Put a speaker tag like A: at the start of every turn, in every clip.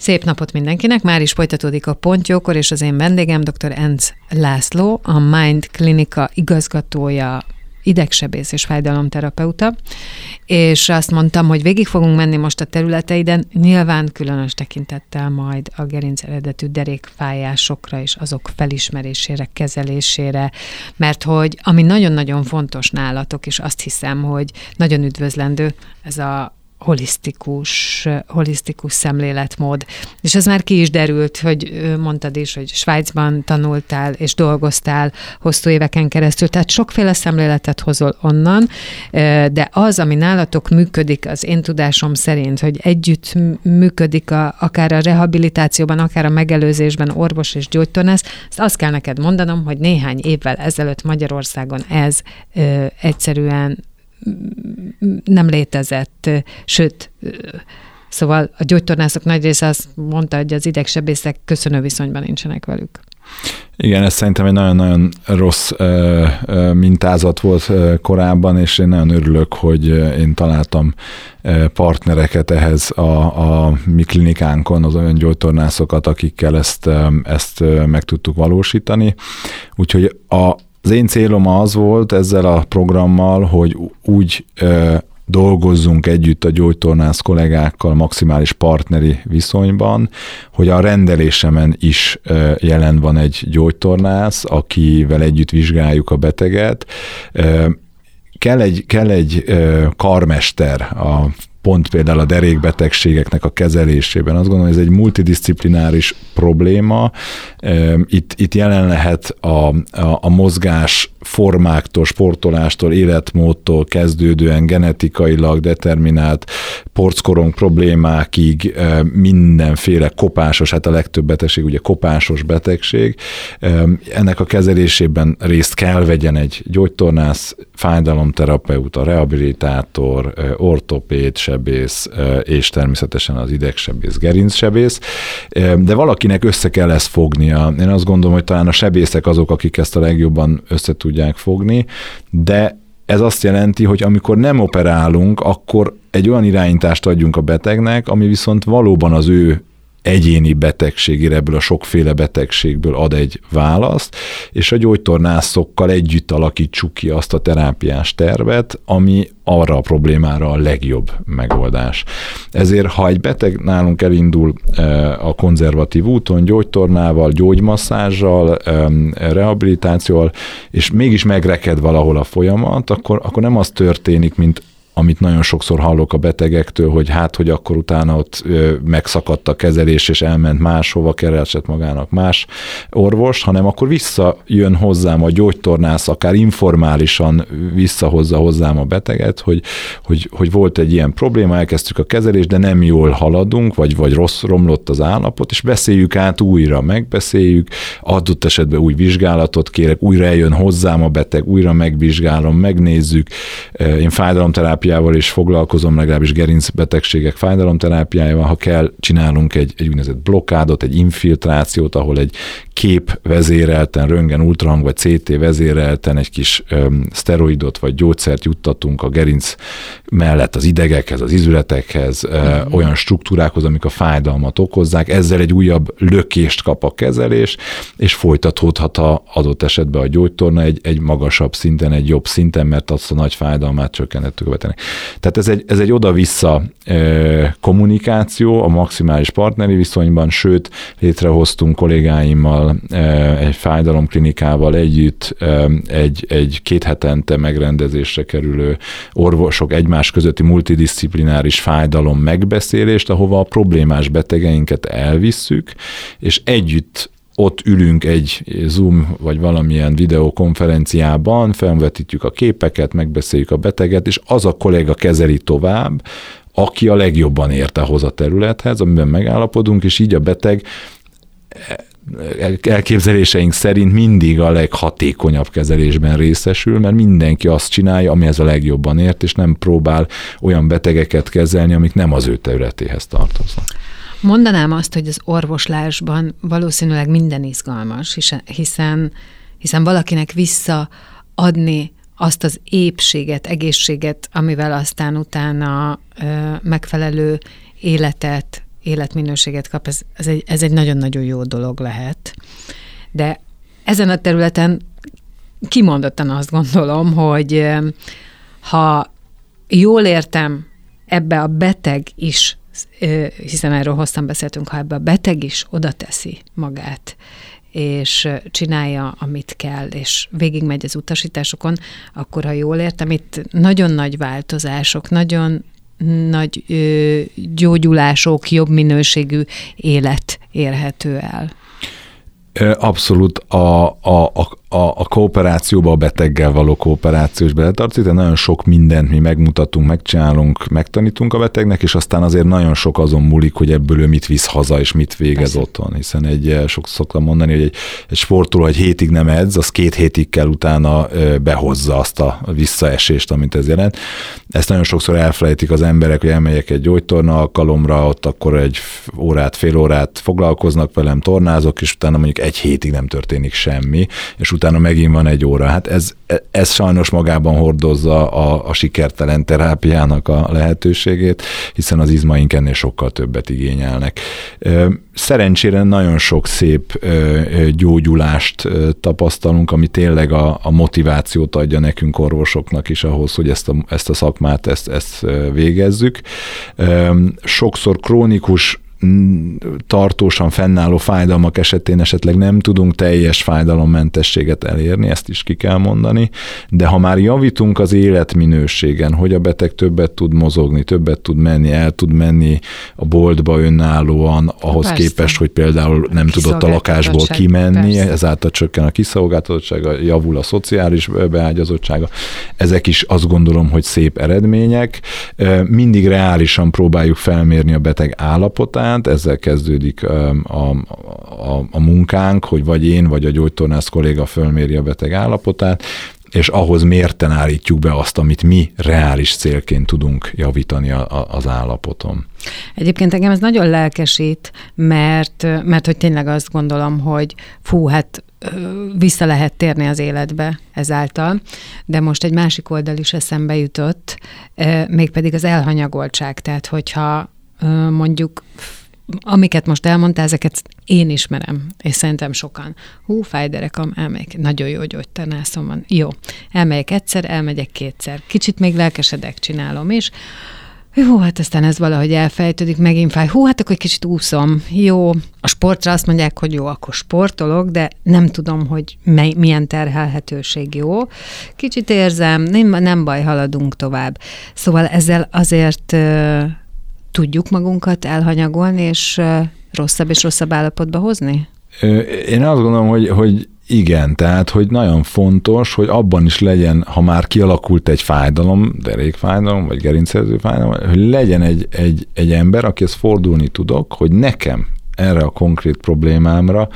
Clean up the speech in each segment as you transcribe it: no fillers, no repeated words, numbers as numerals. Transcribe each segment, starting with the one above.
A: Szép napot mindenkinek, már is folytatódik a Pontjókor, és az én vendégem dr. Enz László, a Mind Klinika igazgatója, idegsebész és fájdalomterapeuta, és azt mondtam, hogy végig fogunk menni most a területeiden, nyilván különös tekintettel majd a gerinc eredetű derékfájásokra és azok felismerésére, kezelésére, mert hogy ami nagyon-nagyon fontos nálatok, és azt hiszem, hogy nagyon üdvözlendő, ez a holisztikus szemléletmód. És ez már ki is derült, hogy mondtad is, hogy Svájcban tanultál és dolgoztál hosszú éveken keresztül, tehát sokféle szemléletet hozol onnan, de az, ami nálatok működik, az én tudásom szerint, hogy együtt működik akár a rehabilitációban, akár a megelőzésben orvos és gyógytornász, azt kell neked mondanom, hogy néhány évvel ezelőtt Magyarországon ez egyszerűen nem létezett, sőt, szóval a gyógytornászok nagy része azt mondta, hogy az idegsebészek köszönő viszonyban nincsenek velük.
B: Igen, ez szerintem egy nagyon-nagyon rossz mintázat volt korábban, és én nagyon örülök, hogy én találtam partnereket ehhez a mi klinikánkon, az olyan gyógytornászokat, akikkel ezt meg tudtuk valósítani. Úgyhogy az én célom az volt ezzel a programmal, hogy úgy dolgozzunk együtt a gyógytornász kollégákkal maximális partneri viszonyban, hogy a rendelésemen is jelen van egy gyógytornász, akivel együtt vizsgáljuk a beteget. Kell egy karmester pont például a derékbetegségeknek a kezelésében. Azt gondolom, hogy ez egy multidisciplináris probléma. Itt jelen lehet a mozgás formáktól, sportolástól, életmódtól kezdődően genetikailag determinált porckorong problémákig mindenféle kopásos, hát a legtöbb betegség ugye kopásos betegség. Ennek a kezelésében részt kell vegyen egy gyógytornász, fájdalomterapeuta, rehabilitátor, ortopéd, sebész, és természetesen az idegsebész, gerincsebész, de valakinek össze kell ezt fognia. Én azt gondolom, hogy talán a sebészek azok, akik ezt a legjobban össze tudják fogni, de ez azt jelenti, hogy amikor nem operálunk, akkor egy olyan irányítást adjunk a betegnek, ami viszont valóban az ő egyéni betegségére, ebből a sokféle betegségből ad egy választ, és a gyógytornászokkal együtt alakítsuk ki azt a terápiás tervet, ami arra a problémára a legjobb megoldás. Ezért, ha egy beteg nálunk elindul a konzervatív úton, gyógytornával, gyógymasszázsal, rehabilitációval, és mégis megreked valahol a folyamat, akkor nem az történik, mint amit nagyon sokszor hallok a betegektől, hogy akkor utána ott megszakadt a kezelés, és elment máshova, keresett magának más orvost, hanem akkor visszajön hozzám a gyógytornász, akár informálisan visszahozza hozzám a beteget, hogy volt egy ilyen probléma, elkezdtük a kezelést, de nem jól haladunk, vagy romlott az állapot, és beszéljük át újra, megbeszéljük, adott esetben új vizsgálatot kérek, újra eljön hozzám a beteg, újra megvizsgálom, megnézzük. Én fájdalomterápiával is foglalkozom, legalábbis gerincbetegségek fájdalomterápiájával, ha kell, csinálunk egy úgynevezett blokkádot, egy infiltrációt, ahol egy kép vezérelten, röntgen, ultrahang vagy CT vezérelten egy kis szteroidot vagy gyógyszert juttatunk a gerinc mellett az idegekhez, az izületekhez, olyan struktúrákhoz, amik a fájdalmat okozzák. Ezzel egy újabb lökést kap a kezelés, és folytatódhat adott esetben a gyógytorna egy magasabb szinten, egy jobb szinten, mert azt a nagy fájdalmát csökkentettük a betegnek. Tehát ez egy oda-vissza kommunikáció a maximális partneri viszonyban, sőt, létrehoztunk kollégáimmal egy fájdalomklinikával együtt egy 2 hetente megrendezésre kerülő orvosok egymás közötti multidisziplináris fájdalom megbeszélést, ahova a problémás betegeinket elvisszük, és együtt ott ülünk egy Zoom vagy valamilyen videokonferenciában, felvetítjük a képeket, megbeszéljük a beteget, és az a kolléga kezeli tovább, aki a legjobban ért ahhoz a területhez, amiben megállapodunk, és így a beteg elképzeléseink szerint mindig a leghatékonyabb kezelésben részesül, mert mindenki azt csinálja, amihez a legjobban ért, és nem próbál olyan betegeket kezelni, amik nem az ő területéhez tartoznak.
A: Mondanám azt, hogy az orvoslásban valószínűleg minden izgalmas, hiszen valakinek visszaadni azt az épséget, egészséget, amivel aztán utána megfelelő életet életminőséget kap, ez egy nagyon-nagyon jó dolog lehet. De ezen a területen kimondottan azt gondolom, hogy ha jól értem, ebbe a beteg is, hiszen erről hosszan beszéltünk, ha ebbe a beteg is oda teszi magát, és csinálja, amit kell, és végigmegy az utasításokon, akkor, ha jól értem, itt nagyon nagy változások, nagyon nagy gyógyulások, jobb minőségű élet érhető el.
B: Abszolút a kooperációba, a beteggel való kooperáció is beletartozik, de nagyon sok mindent mi megmutatunk, megcsinálunk, megtanítunk a betegnek, és aztán azért nagyon sok azon múlik, hogy ebből ő mit visz haza, és mit végez Persze. otthon. Hiszen szoktam mondani, hogy egy sportoló egy hétig nem edz, az 2 hétig kell utána behozza azt a visszaesést, amit ez jelent. Ezt nagyon sokszor elfelejtik az emberek, hogy elmegyek egy gyógytorna alkalomra, ott akkor egy órát, fél órát foglalkoznak velem, tornázok, és utána mondjuk 1 hétig nem történik semmi, és utána megint van 1 óra. Hát ez sajnos magában hordozza a sikertelen terápiának a lehetőségét, hiszen az izmaink ennél sokkal többet igényelnek. Szerencsére nagyon sok szép gyógyulást tapasztalunk, ami tényleg a motivációt adja nekünk orvosoknak is ahhoz, hogy ezt a szakmát ezt végezzük. Sokszor krónikus tartósan fennálló fájdalmak esetén esetleg nem tudunk teljes fájdalommentességet elérni, ezt is ki kell mondani, de ha már javítunk az életminőségen, hogy a beteg többet tud mozogni, többet tud menni, el tud menni a boltba önállóan, ahhoz Persze. képest, hogy például nem tudott a lakásból kimenni, Persze. ezáltal csökken a kiszolgáltatottsága, javul a szociális beágyazottsága. Ezek is azt gondolom, hogy szép eredmények. Mindig reálisan próbáljuk felmérni a beteg állapotát, ezzel kezdődik a munkánk, hogy vagy én, vagy a gyógytornász kolléga fölméri a beteg állapotát, és ahhoz mérten állítjuk be azt, amit mi reális célként tudunk javítani az állapoton.
A: Egyébként engem ez nagyon lelkesít, mert hogy tényleg azt gondolom, hogy hát vissza lehet térni az életbe ezáltal, de most egy másik oldal is eszembe jutott, mégpedig az elhanyagoltság, tehát hogyha mondjuk, amiket most elmondtál, ezeket én ismerem, és szerintem sokan. Fáj derekam, elmegyek, nagyon jó gyógytornászom van. Jó, elmegyek egyszer, elmegyek 2-szer. Kicsit még lelkesedek, csinálom is. Hát aztán ez valahogy elfejtődik, megint fáj. Hát akkor egy kicsit úszom. Jó, a sportra azt mondják, hogy jó, akkor sportolok, de nem tudom, hogy milyen terhelhetőség jó. Kicsit érzem, nem baj, haladunk tovább. Szóval ezzel azért tudjuk magunkat elhanyagolni, és rosszabb és rosszabb állapotba hozni?
B: Én azt gondolom, hogy igen, tehát, hogy nagyon fontos, hogy abban is legyen, ha már kialakult egy fájdalom, derékfájdalom, vagy gerincszerző fájdalom, hogy legyen egy ember, akihez fordulni tudok, hogy nekem erre a konkrét problémámra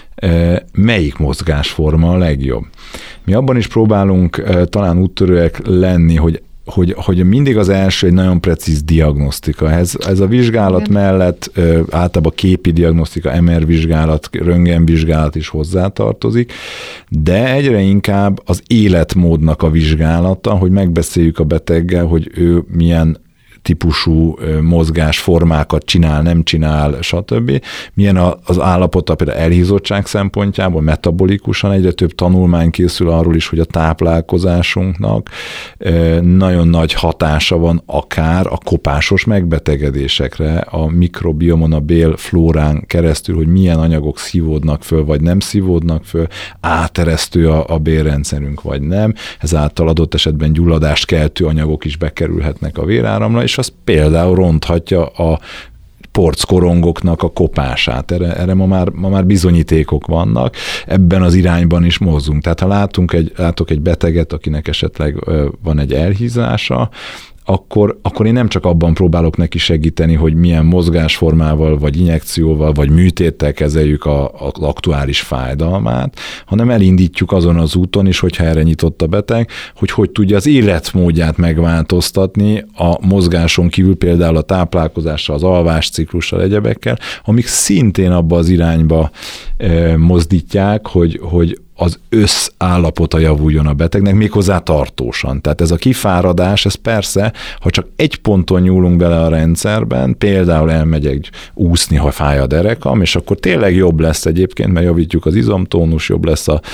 B: melyik mozgásforma a legjobb. Mi abban is próbálunk talán úttörőek lenni, hogy mindig az első egy nagyon precíz diagnosztika. Ez a vizsgálat mellett általában képi diagnosztika, MR vizsgálat, röntgen vizsgálat is hozzátartozik, de egyre inkább az életmódnak a vizsgálata, hogy megbeszéljük a beteggel, hogy ő milyen típusú mozgásformákat csinál, nem csinál, stb. Milyen az állapota például elhízottság szempontjából, metabolikusan egyre több tanulmány készül arról is, hogy a táplálkozásunknak nagyon nagy hatása van akár a kopásos megbetegedésekre, a mikrobiomon, a bélflórán keresztül, hogy milyen anyagok szívódnak föl, vagy nem szívódnak föl, áteresztő a bélrendszerünk, vagy nem. Ezáltal adott esetben gyulladást keltő anyagok is bekerülhetnek a véráramra, és az például ronthatja a porckorongoknak a kopását. Erre ma már bizonyítékok vannak, ebben az irányban is mozzunk. Tehát ha látok egy beteget, akinek esetleg van egy elhízása, akkor én nem csak abban próbálok neki segíteni, hogy milyen mozgásformával, vagy injekcióval, vagy műtéttel kezeljük az aktuális fájdalmát, hanem elindítjuk azon az úton is, hogyha erre nyitott a beteg, hogy tudja az életmódját megváltoztatni a mozgáson kívül, például a táplálkozással, az alvásciklussal, egyebekkel, amik szintén abba az irányba mozdítják, hogy az összállapota javuljon a betegnek, méghozzá tartósan. Tehát ez a kifáradás, ez persze, ha csak egy ponton nyúlunk bele a rendszerben, például elmegyek úszni, ha fáj a derekam, és akkor tényleg jobb lesz egyébként, mert javítjuk az izomtónus, jobb lesz a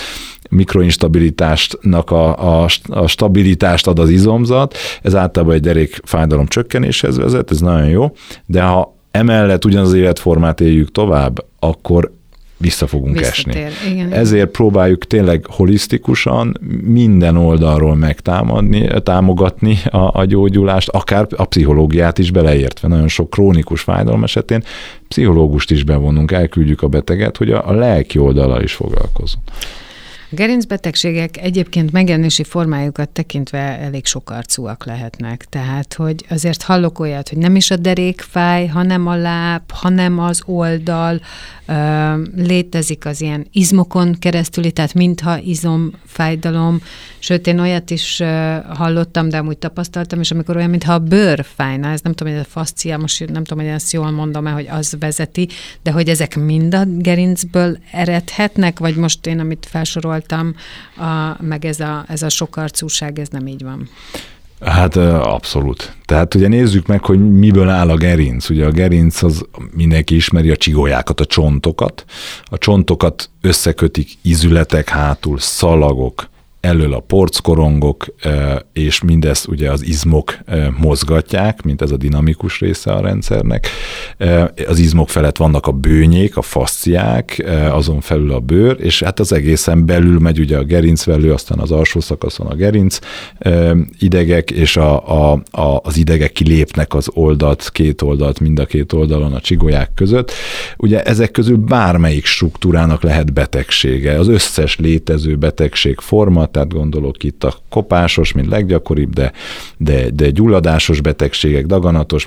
B: mikroinstabilitásnak a stabilitást ad az izomzat, ez általában egy derékfájdalom csökkenéshez vezet, ez nagyon jó, de ha emellett ugyanaz az életformát éljük tovább, akkor vissza fogunk esni.
A: Igen.
B: Ezért próbáljuk tényleg holisztikusan minden oldalról támogatni a gyógyulást, akár a pszichológiát is beleértve. Nagyon sok krónikus fájdalom esetén pszichológust is bevonunk, elküldjük a beteget, hogy a lelki oldallal is foglalkozunk.
A: A gerincbetegségek egyébként megjelenési formájukat tekintve elég sokarcúak lehetnek. Tehát, hogy azért hallok olyat, hogy nem is a derék fáj, hanem a láb, hanem az oldal, létezik az ilyen izmokon keresztüli, tehát mintha izomfájdalom, sőt, én olyat is hallottam, de amúgy tapasztaltam, és amikor olyan, mintha a bőr fájna, ez nem tudom, hogy a faszcia, most nem tudom, hogy ezt jól mondom-e, hogy az vezeti, de hogy ezek mind a gerincből eredhetnek, vagy most én, amit felsoroltam, meg ez a sokarcúság, ez nem így van.
B: Hát abszolút. Tehát ugye nézzük meg, hogy miből áll a gerinc. Ugye a gerinc az mindenki ismeri a csigolyákat, a csontokat. A csontokat összekötik izületek hátul, szalagok, elől a porckorongok, és mindezt ugye az izmok mozgatják, mint ez a dinamikus része a rendszernek. Az izmok felett vannak a bőnyék, a faszciák, azon felül a bőr, és hát az egészen belül megy ugye a gerincvelő, aztán az alsó szakaszon a gerinc idegek, és az idegek kilépnek az oldalt, két oldalt, mind a két oldalon a csigolyák között. Ugye ezek közül bármelyik struktúrának lehet betegsége. Az összes létező betegségforma, tehát gondolok itt a kopásos, mint leggyakoribb, de gyulladásos betegségek, daganatos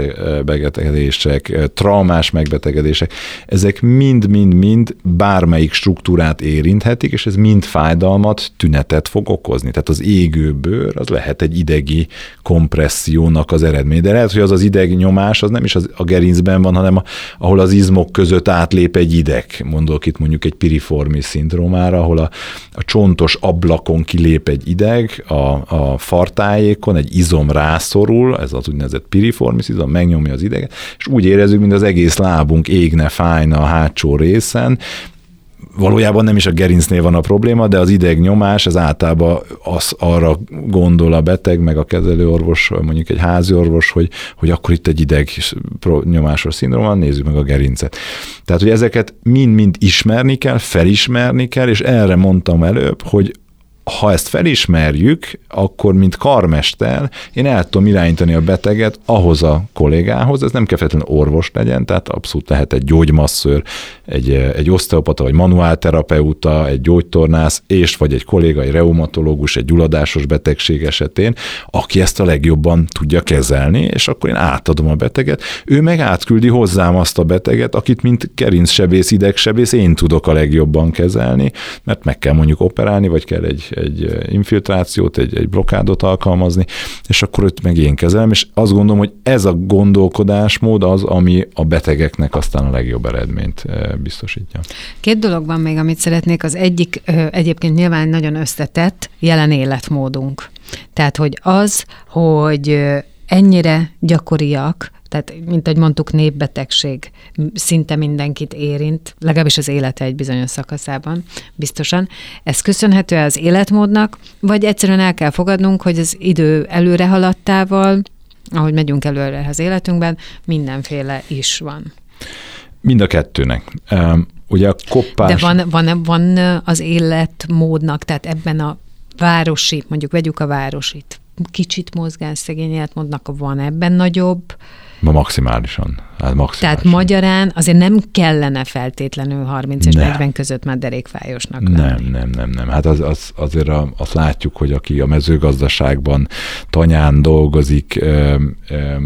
B: megbetegedések, traumás megbetegedések, ezek mind bármelyik struktúrát érinthetik, és ez mind fájdalmat, tünetet fog okozni. Tehát az égő bőr, az lehet egy idegi kompressziónak az eredmény. De lehet, hogy az idegnyomás, az nem is a gerincben van, hanem ahol az izmok között átlép egy ideg. Mondok itt mondjuk egy piriformis szindrómára, ahol a csontos ablakon kilép egy ideg, a fartájékon egy izom rászorul, ez az úgynevezett piriformis izom, megnyomja az ideget, és úgy érezzük, mint az egész lábunk égne, fájna a hátsó részen. Valójában nem is a gerincnél van a probléma, de az idegnyomás, ez általában arra gondol a beteg, meg a kezelőorvos, mondjuk egy háziorvos, hogy akkor itt egy idegnyomásos szindróma van, nézzük meg a gerincet. Tehát, hogy ezeket mind-mind ismerni kell, felismerni kell, és erre mondtam előbb, hogy ha ezt felismerjük, akkor, mint karmester, én el tudom irányítani a beteget ahhoz a kollégához, ez nem kell feltétlenül orvos legyen, tehát abszolút lehet egy gyógymasszőr, egy oszteopata, vagy manuálterapeuta, egy gyógytornász, vagy egy kolléga, egy reumatológus, egy gyulladásos betegség esetén, aki ezt a legjobban tudja kezelni, és akkor én átadom a beteget, ő meg átküldi hozzám azt a beteget, akit mint gerincsebész, idegsebész én tudok a legjobban kezelni, mert meg kell mondjuk operálni, vagy kell egy infiltrációt, egy blokkádot alkalmazni, és akkor őt meg én kezelem, és azt gondolom, hogy ez a gondolkodásmód az, ami a betegeknek aztán a legjobb eredményt biztosítja. Két
A: dolog van még, amit szeretnék. Az egyik egyébként nyilván nagyon összetett jelen életmódunk. Tehát, hogy ennyire gyakoriak, tehát, mint ahogy mondtuk, népbetegség szinte mindenkit érint, legalábbis az élete egy bizonyos szakaszában, biztosan. Ez köszönhető az életmódnak, vagy egyszerűen el kell fogadnunk, hogy az idő előre haladtával, ahogy megyünk előre az életünkben, mindenféle is van.
B: Mind a kettőnek. Ugye a koppás...
A: De van az életmódnak, tehát ebben a városi, mondjuk vegyük a városit, kicsit mozgásszegény életmódnak van ebben nagyobb.
B: Maximálisan.
A: Tehát magyarán azért nem kellene feltétlenül 30 és 40 között már derékfájosnak lenni.
B: Nem. Hát azért azt látjuk, hogy aki a mezőgazdaságban tanyán dolgozik,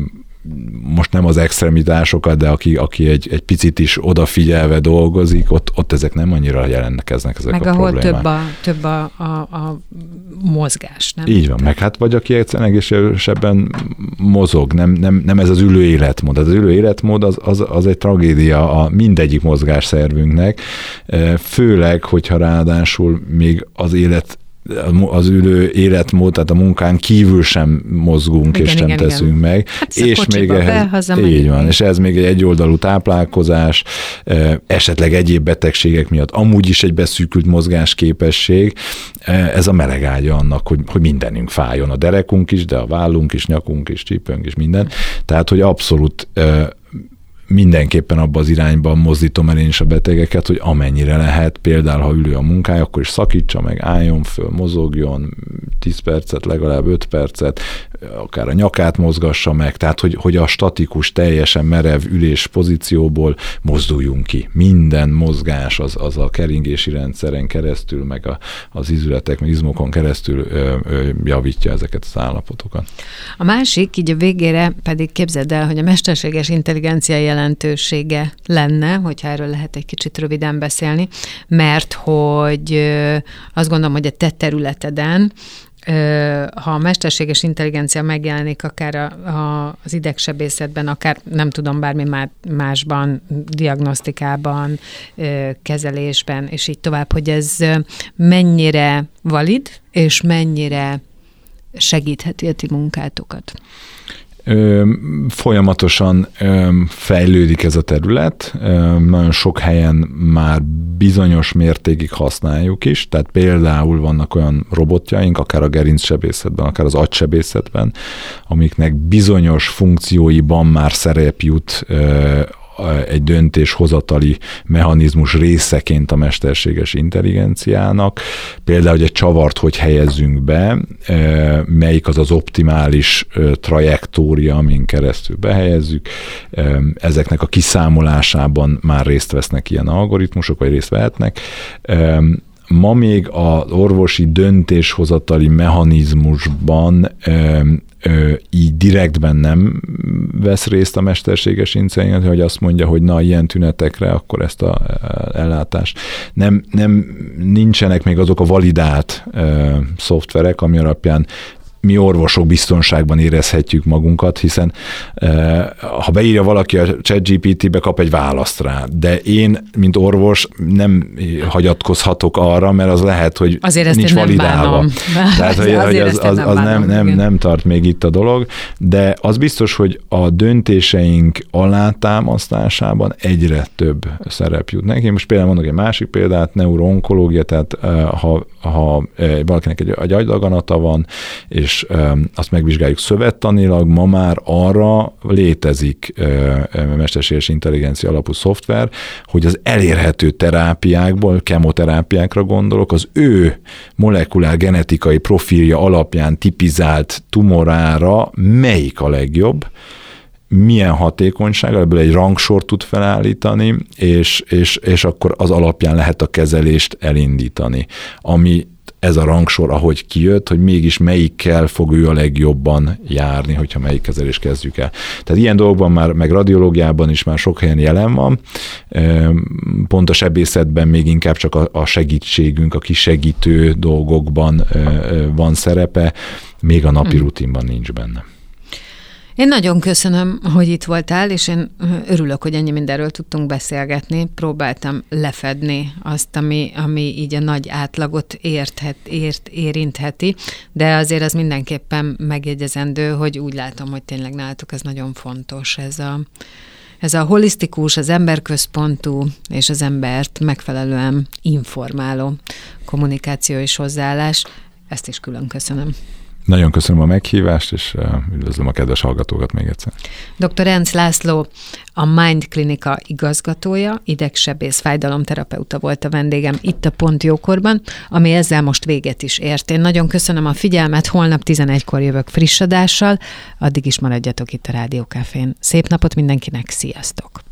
B: most nem az extremitásokat, de aki egy picit is odafigyelve dolgozik, ott ezek nem annyira jelentkeznek ezek
A: meg
B: a problémák.
A: Meg ahol több a mozgás, nem?
B: Így van, meg hát vagy aki egyszerűen egészségesebben mozog, nem ez az ülő életmód. Az ülő életmód az egy tragédia a mindegyik mozgásszervünknek, főleg, hogyha ráadásul még az ülő életmód, tehát a munkán kívül sem mozgunk, és nem teszünk meg.
A: Hát
B: és még ehhez, így van, és ez még egy egyoldalú táplálkozás, esetleg egyéb betegségek miatt amúgy is egy beszűkült mozgásképesség, ez a melegágya annak, hogy mindenünk fájjon, a derekunk is, de a vállunk is, nyakunk is, csípőnk is, minden. Tehát, hogy abszolút mindenképpen abba az irányban mozdítom el én is a betegeket, hogy amennyire lehet, például ha ülő a munkája, akkor is szakítsa meg, álljon föl, mozogjon 10 percet, legalább 5 percet, akár a nyakát mozgassa meg, tehát hogy a statikus, teljesen merev ülés pozícióból mozduljunk ki. Minden mozgás az a keringési rendszeren keresztül, meg az izületek, meg izmokon keresztül javítja ezeket az állapotokat.
A: A másik, így a végére pedig képzeld el, hogy a mesterséges intelligencia jelentősége lenne, hogyha erről lehet egy kicsit röviden beszélni, mert hogy azt gondolom, hogy a te területeden, ha a mesterséges intelligencia megjelenik akár az idegsebészetben, akár nem tudom, bármi másban, diagnosztikában, kezelésben, és így tovább, hogy ez mennyire valid, és mennyire segítheti a ti munkátokat?
B: Folyamatosan fejlődik ez a terület, nagyon sok helyen már bizonyos mértékig használjuk is, tehát például vannak olyan robotjaink, akár a gerincsebészetben, akár az agysebészetben, amiknek bizonyos funkcióiban már szerep jut egy döntéshozatali mechanizmus részeként a mesterséges intelligenciának. Például, hogy egy csavart hogy helyezzünk be, melyik az optimális trajektória, amin keresztül behelyezzük. Ezeknek a kiszámolásában már részt vesznek ilyen algoritmusok, vagy részt vehetnek. Ma még az orvosi döntéshozatali mechanizmusban így direktben nem vesz részt a mesterséges intelligencia, hogy azt mondja, hogy na, ilyen tünetekre, akkor ezt a ellátást. Nincsenek még azok a validált szoftverek, ami alapján mi orvosok biztonságban érezhetjük magunkat, hiszen ha beírja valaki a ChatGPT-be, kap egy választ rá, de én, mint orvos nem hagyatkozhatok arra, mert az lehet, hogy
A: azért
B: nincs validálva. Tehát, hogy az nem tart még itt a dolog, de az biztos, hogy a döntéseink alátámasztásában egyre több szerep jut neki. Most például mondok egy másik példát, neuroonkológia, tehát ha valakinek egy agydaganata van, és azt megvizsgáljuk szövettanilag, ma már arra létezik mesterséges intelligencia alapú szoftver, hogy az elérhető terápiákból, kemoterápiákra gondolok, az ő molekulár genetikai profilja alapján tipizált tumorára melyik a legjobb, milyen hatékonysággal, ebből egy rangsort tud felállítani, és akkor az alapján lehet a kezelést elindítani, ami ez a rangsor, ahogy kijött, hogy mégis melyikkel fog ő a legjobban járni, hogyha melyik kezelést kezdjük el. Tehát ilyen dolgokban már, meg radiológiában is már sok helyen jelen van. Pont a sebészetben még inkább csak a segítségünk, a kisegítő dolgokban van szerepe, még a napi rutinban nincs benne.
A: Én nagyon köszönöm, hogy itt voltál, és én örülök, hogy ennyi mindenről tudtunk beszélgetni. Próbáltam lefedni azt, ami így a nagy átlagot érintheti, de azért az mindenképpen megjegyezendő, hogy úgy látom, hogy tényleg nálatok ez nagyon fontos. Ez a holisztikus, az emberközpontú és az embert megfelelően informáló kommunikáció és hozzáállás. Ezt is külön köszönöm.
B: Nagyon köszönöm a meghívást, és üdvözlöm a kedves hallgatókat még egyszer.
A: Dr. Enz László, a Mind Klinika igazgatója, idegsebész fájdalomterapeuta volt a vendégem itt a Pont Jókorban, ami ezzel most véget is ért. Én nagyon köszönöm a figyelmet, holnap 11-kor jövök friss adással, addig is maradjatok itt a Rádió Cafén. Szép napot mindenkinek, sziasztok!